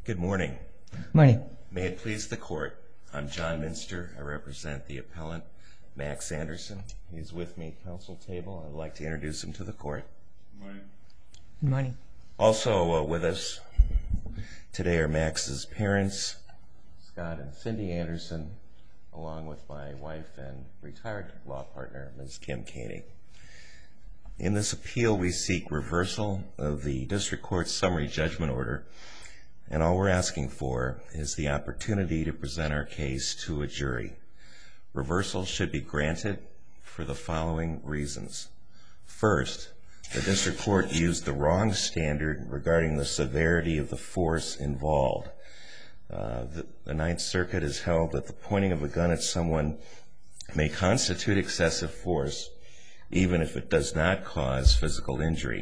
Good morning. Morning. May it please the court, I'm John Minster. I represent the appellant, Max Anderson. He's with me at council table. I'd like to introduce him to the court. Good morning. Good morning. Also with us today are Max's parents, Scott and Cindy Anderson, along with my wife and retired law partner, Ms. Kim Koenig. In this appeal, we seek reversal of the district court's summary judgment order, and all we're asking for is the opportunity to present our case to a jury. Reversal should be granted for the following reasons. First, the district court used the wrong standard regarding the severity of the force involved. The Ninth Circuit has held that the pointing of a gun at someone may constitute excessive force, even if it does not cause physical injury.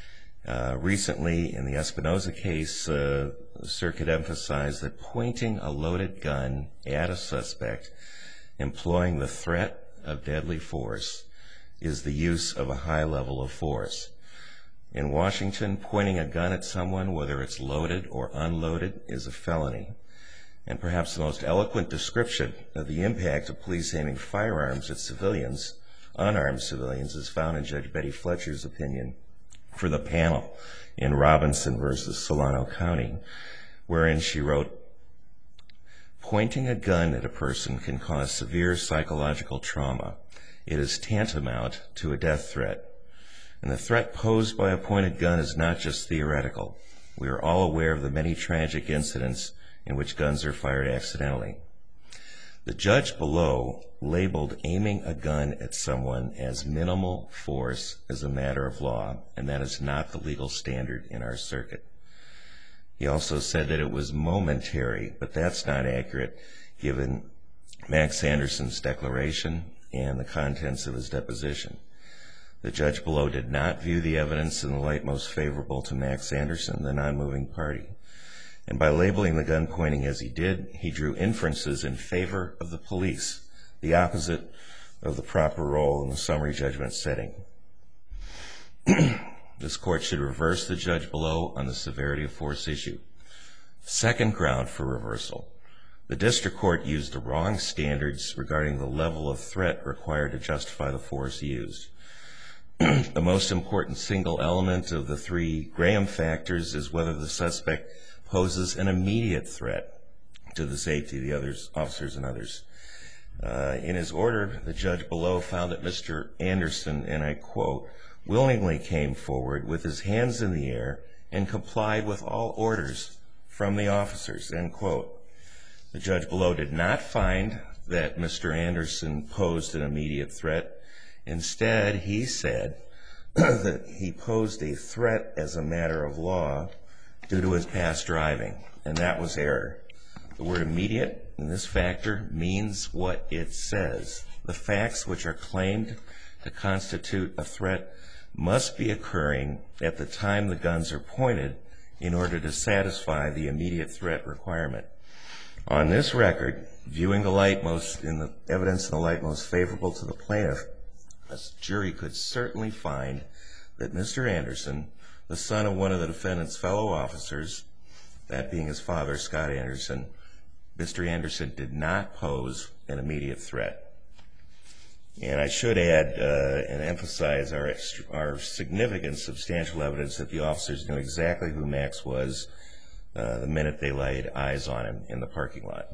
Recently, in the Espinoza case, the circuit emphasized that pointing a loaded gun at a suspect, employing the threat of deadly force, is the use of a high level of force. In Washington, pointing a gun at someone, whether it's loaded or unloaded, is a felony. And perhaps the most eloquent description of the impact of police aiming firearms at civilians, unarmed civilians, is found in Judge Betty Fletcher's opinion for the panel in Robinson versus Solano County, wherein she wrote, "Pointing a gun at a person can cause severe psychological trauma. It is tantamount to a death threat. And the threat posed by a pointed gun is not just theoretical. We are all aware of the many tragic incidents in which guns are fired accidentally." The judge below labeled aiming a gun at someone as minimal force as a matter of law, and that is not the legal standard in our circuit. He also said that it was momentary, but that's not accurate given Max Anderson's declaration and the contents of his deposition. The judge below did not view the evidence in the light most favorable to Max Anderson, the non-moving party. And by labeling the gun pointing as he did, he drew inferences in favor of the police, the opposite of the proper role in the summary judgment setting. This court should reverse the judge below on the severity of force issue. Second ground for reversal. The district court used the wrong standards regarding the level of threat required to justify the force used. The most important single element of the three Graham factors is whether the suspect poses an immediate threat to the safety of the officers and others. In his order, the judge below found that Mr. Anderson, and I quote, willingly came forward with his hands in the air and complied with all orders from the officers, end quote. The judge below did not find that Mr. Anderson posed an immediate threat. Instead, he said that he posed a threat as a matter of law due to his past driving, and that was error. The word immediate in this factor means what it says. The facts which are claimed to constitute a threat must be occurring at the time the guns are pointed in order to satisfy the immediate threat requirement. On this record, viewing the evidence in the light most favorable to the plaintiff, a jury could certainly find that Mr. Anderson, the son of one of the defendant's fellow officers, that being his father, Scott Anderson, Mr. Anderson did not pose an immediate threat. And I should add and emphasize our significant substantial evidence that the officers knew exactly who Max was the minute they laid eyes on him in the parking lot.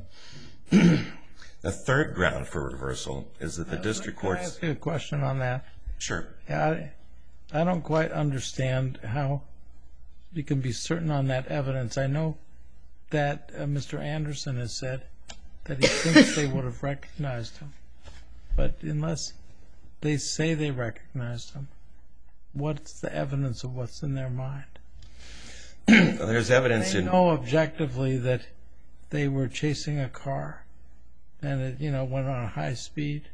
The third ground for reversal is that the district court's... Can I ask you a question on that? Sure. I don't quite understand how you can be certain on that evidence. I know that Mr. Anderson has said that he thinks they would have recognized him, but unless they say they recognized him, what's the evidence of what's in their mind? There's evidence They know objectively that they were chasing a car and it, went on a high speed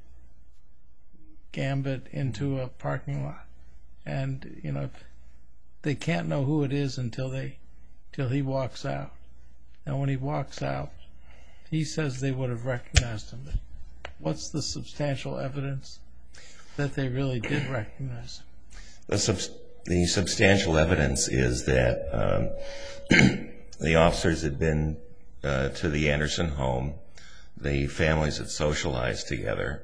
gambit into a parking lot, and they can't know who it is until he walks out. And when he walks out, he says they would have recognized him. What's the substantial evidence that they really did recognize him? The substantial evidence is that The officers had been to the Anderson home. The families had socialized together.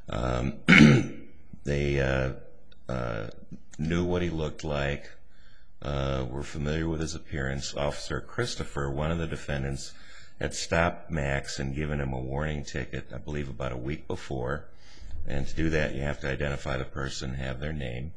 They knew what he looked like, were familiar with his appearance. Officer Christopher, one of the defendants, had stopped Max and given him a warning ticket, I believe about a week before. And to do that, you have to identify the person, have their name.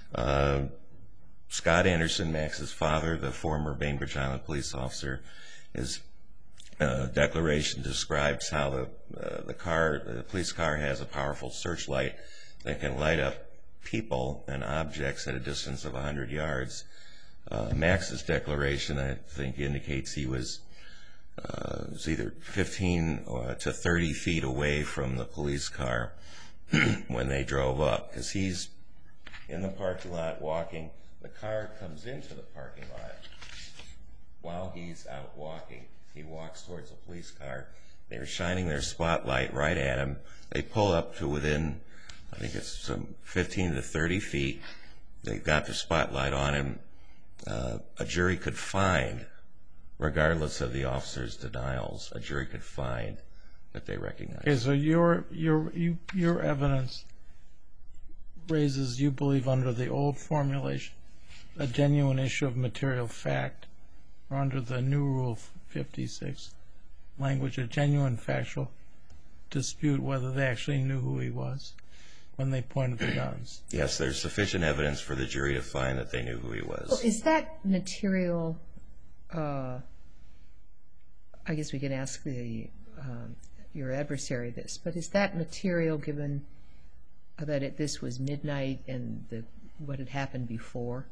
Scott Anderson, Max's father, the former Bainbridge Island police officer, his declaration describes how the police car has a powerful searchlight that can light up people and objects at a distance of 100 yards. Max's declaration, I think, indicates he was either 15 to 30 feet away from the police car when they drove up, because he's in the parking lot walking. The car comes into the parking lot while he's out walking. He walks towards the police car. They're shining their spotlight right at him. They pull up to within, I think it's some 15 to 30 feet. They've got their spotlight on him. A jury could find, regardless of the officer's denials, a jury could find that they recognize him. Okay, so your evidence raises, you believe, under the old formulation, a genuine issue of material fact, or under the new Rule 56 language, a genuine factual dispute whether they actually knew who he was when they pointed the guns. Yes, there's sufficient evidence for the jury to find that they knew who he was. Well, is that material, I guess we can ask your adversary this, but is that material given that this was midnight and what had happened before?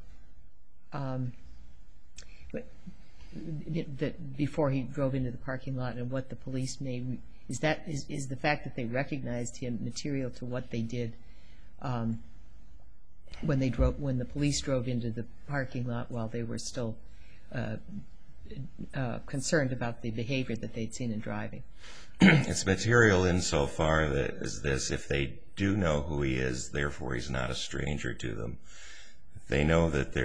Before he drove into the parking lot and what the police made, is the fact that they recognized him material to what they did when the police drove into the parking lot while they were still concerned about the behavior that they'd seen in driving? It's material insofar as this: if they do know who he is, therefore he's not a stranger to them. They know that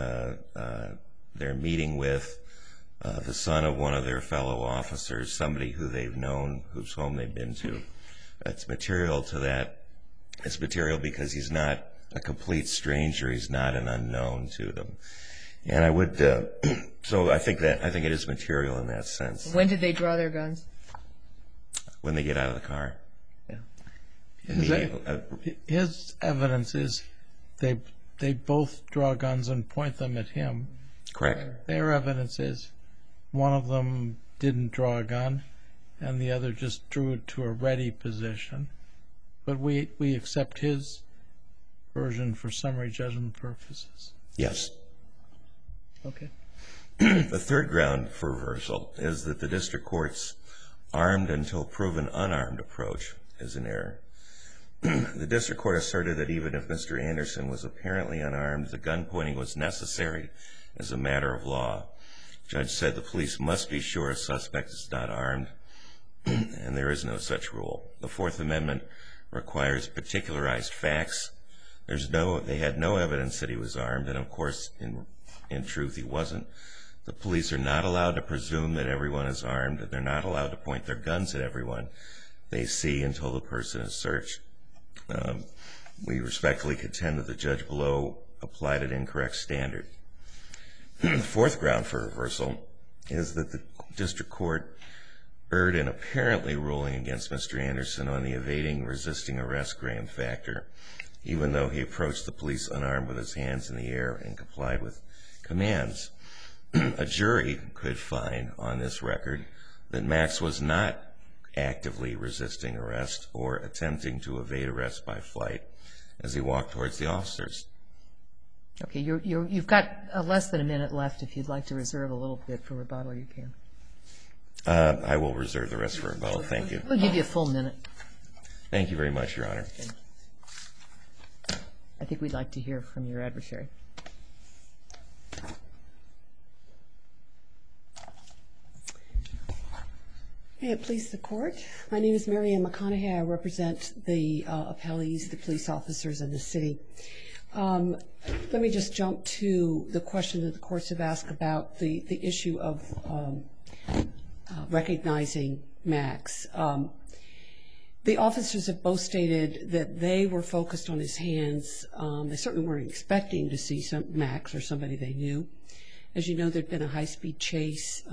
they're meeting with the son of one of their fellow officers, somebody who they've known, whose home they've been to. It's material to that. It's material because he's not a complete stranger. He's not an unknown to them. And I would, so I think it is material in that sense. When did they draw their guns? When they get out of the car. Yeah. His evidence is they both draw guns and point them at him. Correct. Their evidence is one of them didn't draw a gun and the other just drew it to a ready position. But we accept his version for summary judgment purposes. Yes. Okay. The third ground for reversal is that the district court's armed until proven unarmed approach is an error. The district court asserted that even if Mr. Anderson was apparently unarmed, the gun pointing was necessary as a matter of law. The judge said the police must be sure a suspect is not armed, and there is no such rule. The Fourth Amendment requires particularized facts. They had no evidence that he was armed, and of course, in truth, he wasn't. The police are not allowed to presume that everyone is armed, and they're not allowed to point their guns at everyone they see until the person is searched. We respectfully contend that the judge below applied an incorrect standard. The fourth ground for reversal is that the district court erred in apparently ruling against Mr. Anderson on the evading, resisting arrest Graham factor, even though he approached the police unarmed with his hands in the air and complied with commands. A jury could find on this record that Max was not actively resisting arrest or attempting to evade arrest by flight as he walked towards the officers. Okay, you've got less than a minute left. If you'd like to reserve a little bit for rebuttal, you can. I will reserve the rest for rebuttal. Thank you. We'll give you a full minute. Thank you very much, Your Honor. Okay. I think we'd like to hear from your adversary. May it please the Court. My name is Mary Ann McConaughey. I represent the appellees, the police officers in the city. Let me just jump to the question that the courts have asked about the issue of recognizing Max. The officers have both stated that they were focused on his hands. They certainly weren't expecting to see Max or somebody they knew. As you know, there'd been a high-speed chase,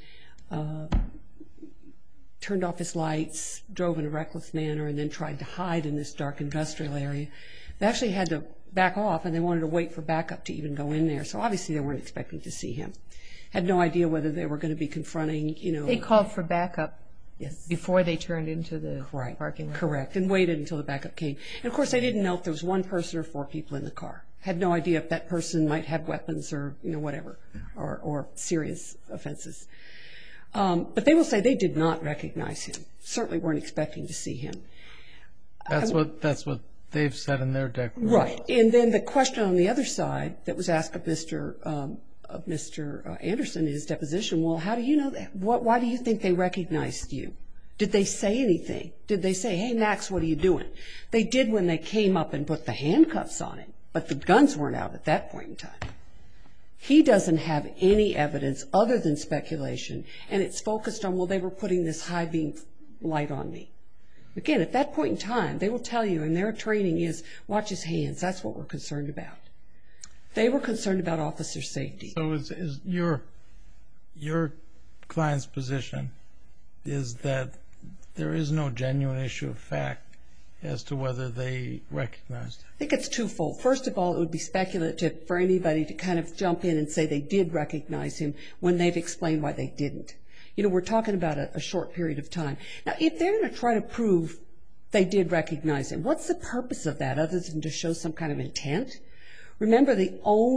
turned off his lights, drove in a reckless manner, and then tried to hide in this dark industrial area. They actually had to back off, and they wanted to wait for backup to even go in there. So obviously they weren't expecting to see him. Had no idea whether they were going to be confronting, They called for backup. Yes. Before they turned into the parking lot. Correct, and waited until the backup came. And of course, they didn't know if there was one person or 4 people in the car. Had no idea if that person might have weapons or whatever, or serious offenses. But they will say they did not recognize him. Certainly weren't expecting to see him. That's what they've said in their declaration. Right, and then the question on the other side that was asked of Mr. Anderson in his deposition, well, how do you know that? Why do you think they recognized you? Did they say anything? Did they say, hey, Max, what are you doing? They did when they came up and put the handcuffs on him, but the guns weren't out at that point in time. He doesn't have any evidence other than speculation, and it's focused on, well, they were putting this high beam light on me. Again, at that point in time, they will tell you, and their training is, watch his hands. That's what we're concerned about. They were concerned about officer safety. So is your client's position is that there is no genuine issue of fact as to whether they recognized him? I think it's twofold. First of all, it would be speculative for anybody to kind of jump in and say they did recognize him when they've explained why they didn't. We're talking about a short period of time. Now, if they're going to try to prove they did recognize him, what's the purpose of that other than to show some kind of intent? Remember, the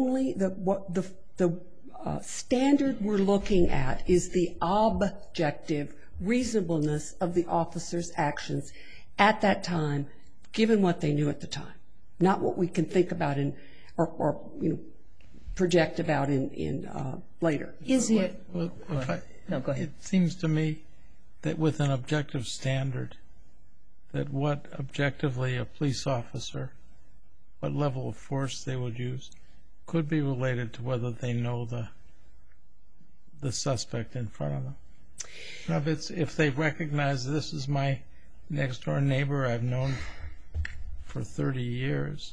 standard we're looking at is the objective reasonableness of the officer's actions at that time, given what they knew at the time, not what we can think about or project about in later. Is it? Well, No, go ahead. It seems to me that with an objective standard, that what objectively a police officer, what level of force they would use, could be related to whether they know the suspect in front of them. Now, if they recognize this is my next door neighbor I've known for 30 years,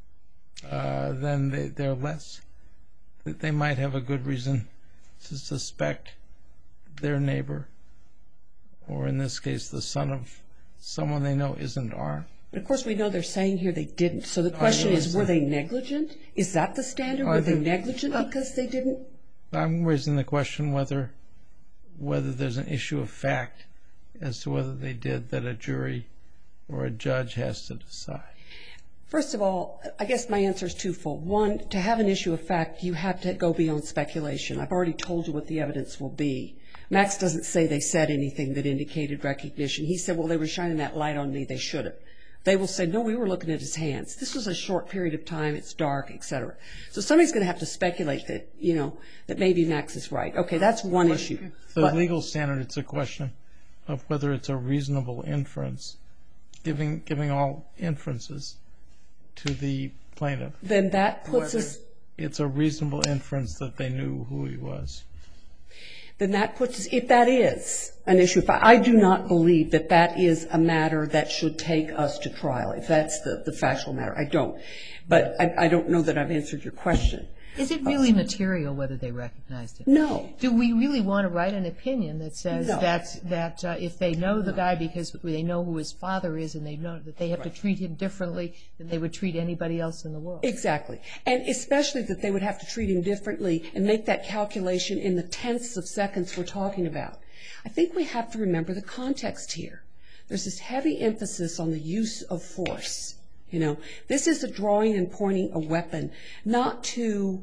then they're less, they might have a good reason to suspect their neighbor, or in this case the son of someone they know isn't armed. But of course we know they're saying here they didn't. So the question is, were they negligent? Is that the standard? Were they negligent because they didn't? I'm raising the question whether there's an issue of fact as to whether they did that a jury or a judge has to decide. First of all, I guess my answer is twofold. One, to have an issue of fact, you have to go beyond speculation. I've already told you what the evidence will be. Max doesn't say they said anything that indicated recognition. He said, well, they were shining that light on me. They should have. They will say, no, we were looking at his hands. This was a short period of time. It's dark, etc. So somebody's going to have to speculate that, that maybe Max is right. Okay, that's one issue. The legal standard, it's a question of whether it's a reasonable inference, giving all inferences to the plaintiff. Then that puts us... It's a reasonable inference that they knew who he was. Then that puts us, if that is an issue, I do not believe that that is a matter that should take us to trial, if that's the factual matter. I don't. But I don't know that I've answered your question. Is it really material whether they recognized him? No. Do we really want to write an opinion that says that if they know the guy because they know who his father is and they know that they have to treat him differently than they would treat anybody else in the world? Exactly. And especially that they would have to treat him differently and make that calculation in the tenths of seconds we're talking about. I think we have to remember the context here. There's this heavy emphasis on the use of force. This is a drawing and pointing a weapon, not to,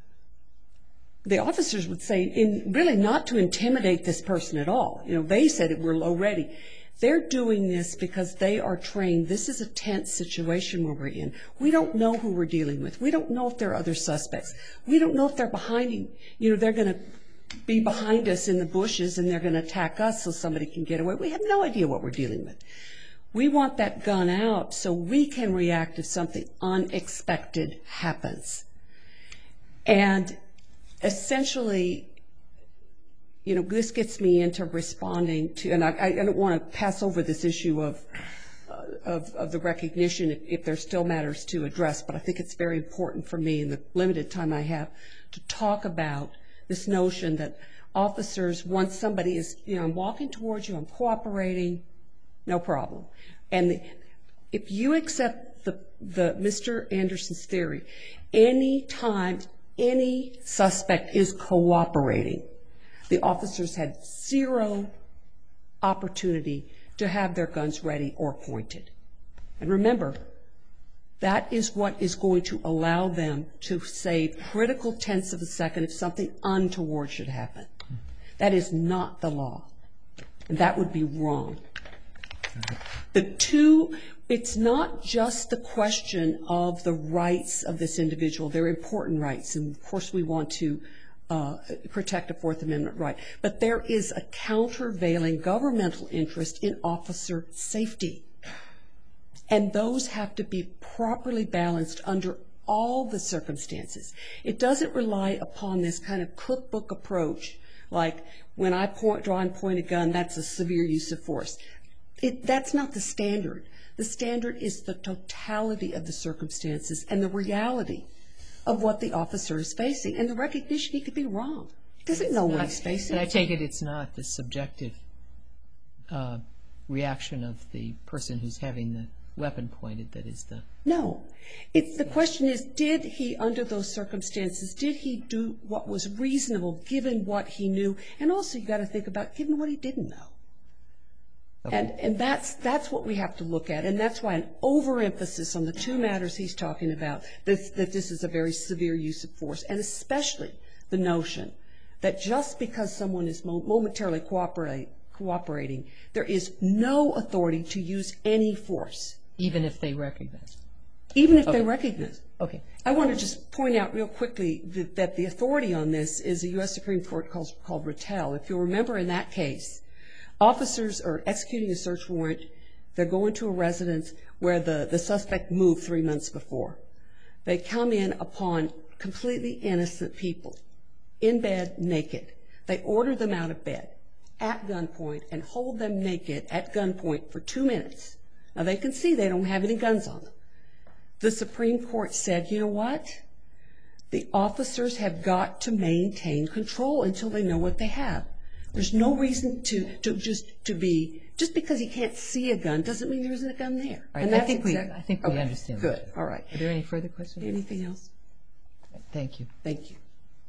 the officers would say, really not to intimidate this person at all. They said we're low ready. They're doing this because they are trained. This is a tense situation where we're in. We don't know who we're dealing with. We don't know if there are other suspects. We don't know if they're behind, they're going to be behind us in the bushes and they're going to attack us so somebody can get away. We have no idea what we're dealing with. We want that gun out so we can react if something unexpected happens. And essentially, you know, this gets me into responding to, and I don't want to pass over this issue of the recognition if there still matters to address, but I think it's very important for me in the limited time I have to talk about this notion that officers, once somebody is, you know, I'm walking towards you, I'm cooperating, no problem. And if you accept the Mr. Anderson's theory, any time any suspect is cooperating, the officers had zero opportunity to have their guns ready or pointed. And remember, that is what is going to allow them to save critical tenths of a second if something untoward should happen. That is not the law, and that would be wrong. It's not just the question of the rights of this individual. They're important rights, and of course we want to protect a Fourth Amendment right. But there is a countervailing governmental interest in officer safety. And those have to be properly balanced under all the circumstances. It doesn't rely upon this kind of cookbook approach, like when I draw and point a gun, that's a severe use of force. That's not the standard. The standard is the totality of the circumstances and the reality of what the officer is facing, and the recognition he could be wrong. He doesn't know what he's facing. And I take it it's not the subjective reaction of the person who's having the weapon pointed that is the... No. The question is, did he, under those circumstances, did he do what was reasonable given what he knew? And also you've got to think about given what he didn't know. Okay. And that's what we have to look at, and that's why an overemphasis on the two matters he's talking about, that this is a very severe use of force, and especially the notion that just because someone is momentarily cooperating, there is no authority to use any force. Even if they recognize. Even if they recognize. Okay. I want to just point out real quickly that the authority on this is a U.S. Supreme Court called Rattel. If you'll remember in that case, officers are executing a search warrant. They're going to a residence where the suspect moved 3 months before. They come in upon completely innocent people, in bed, naked. They order them out of bed at gunpoint and hold them naked at gunpoint for 2 minutes. Now, they can see they don't have any guns on them. The Supreme Court said, you know what? The officers have got to maintain control until they know what they have. There's no reason just because he can't see a gun doesn't mean there isn't a gun there. Right. I think we understand. Good. All right. Are there any further questions? Anything else? Thank you. Thank you.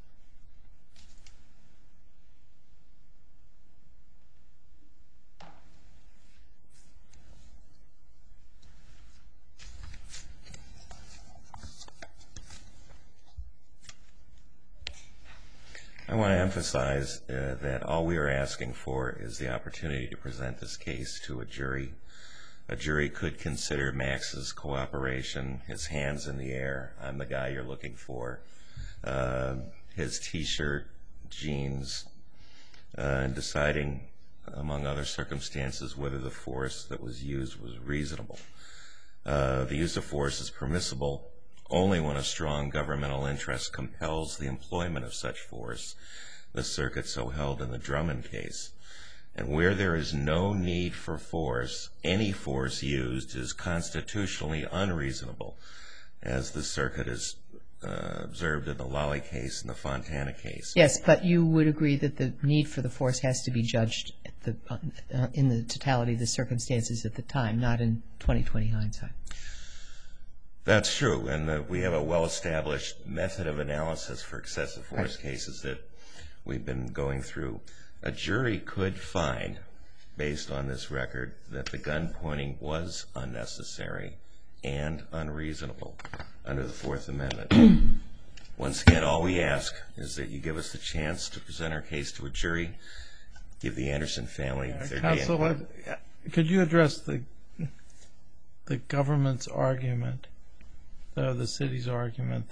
I want to emphasize that all we are asking for is the opportunity to present this case to a jury. A jury could consider Max's cooperation, his hands in the air, I'm the guy you're looking for, his T-shirt, jeans, and deciding, among other circumstances, whether the force that was used was reasonable. The use of force is permissible only when a strong governmental interest compels the employment of such force, the circuit so held in the Drummond case. And where there is no need for force, any force used is constitutionally unreasonable, as the circuit has observed in the Lally case and the Fontana case. Yes, but you would agree that the need for the force has to be judged in the totality of the circumstances at the time, not in 20/20 hindsight. That's true, and we have a well-established method of analysis for excessive force cases that we've been going through. A jury could find, based on this record, that the gun pointing was unnecessary and unreasonable under the Fourth Amendment. Once again, all we ask is that you give us the chance to present our case to a jury, give the Anderson family their day in court. Counsel, could you address the government's argument, the city's argument,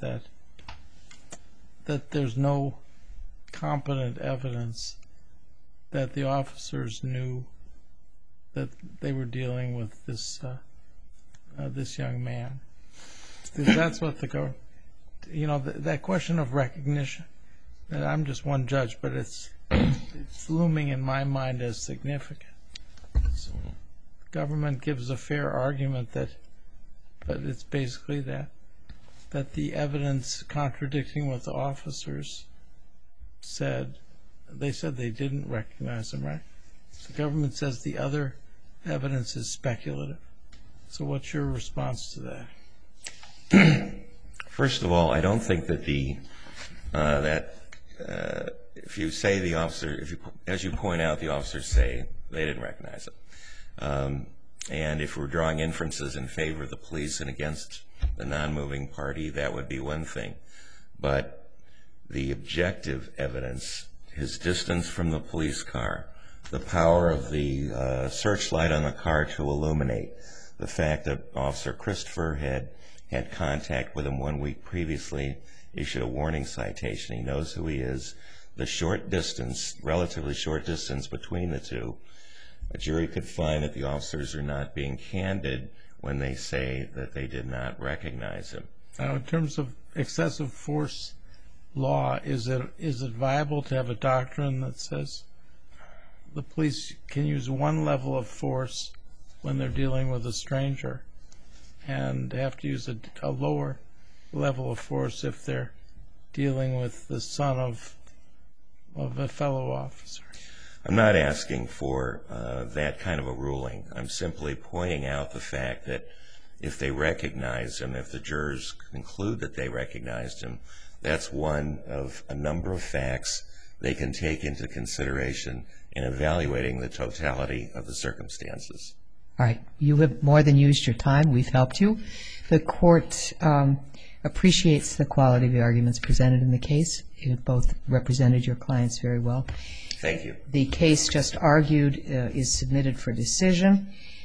that there's no competent evidence that the officers knew that they were dealing with this this young man. Because that's what the government, that question of recognition, and I'm just one judge, but it's looming in my mind as significant. So the government gives a fair argument but it's basically that the evidence contradicting what the officers said, they said they didn't recognize him, right? The government says the other evidence is speculative. So what's your response to that? First of all, I don't think that if you say the officer, as you point out, the officers say they didn't recognize him. And if we're drawing inferences in favor of the police and against the non-moving party, that would be one thing. But the objective evidence, his distance from the police car, the power of the searchlight on the car to illuminate, the fact that Officer Christopher had contact with him 1 week previously, issued a warning citation, he knows who he is, the short distance, relatively short distance between the two, a jury could find that the officers are not being candid when they say that they did not recognize him. Now, in terms of excessive force law, is it viable to have a doctrine that says the police can use one level of force when they're dealing with a stranger and have to use a lower level of force if they're dealing with the son of a fellow officer? I'm not asking for that kind of a ruling. I'm simply pointing out the fact that if they recognize him, if the jurors conclude that they recognized him, that's one of a number of facts they can take into consideration in evaluating the totality of the circumstances. All right. You have more than used your time. We've helped you. The court appreciates the quality of the arguments presented in the case. You have both represented your clients very well. Thank you. The case just argued is submitted for decision.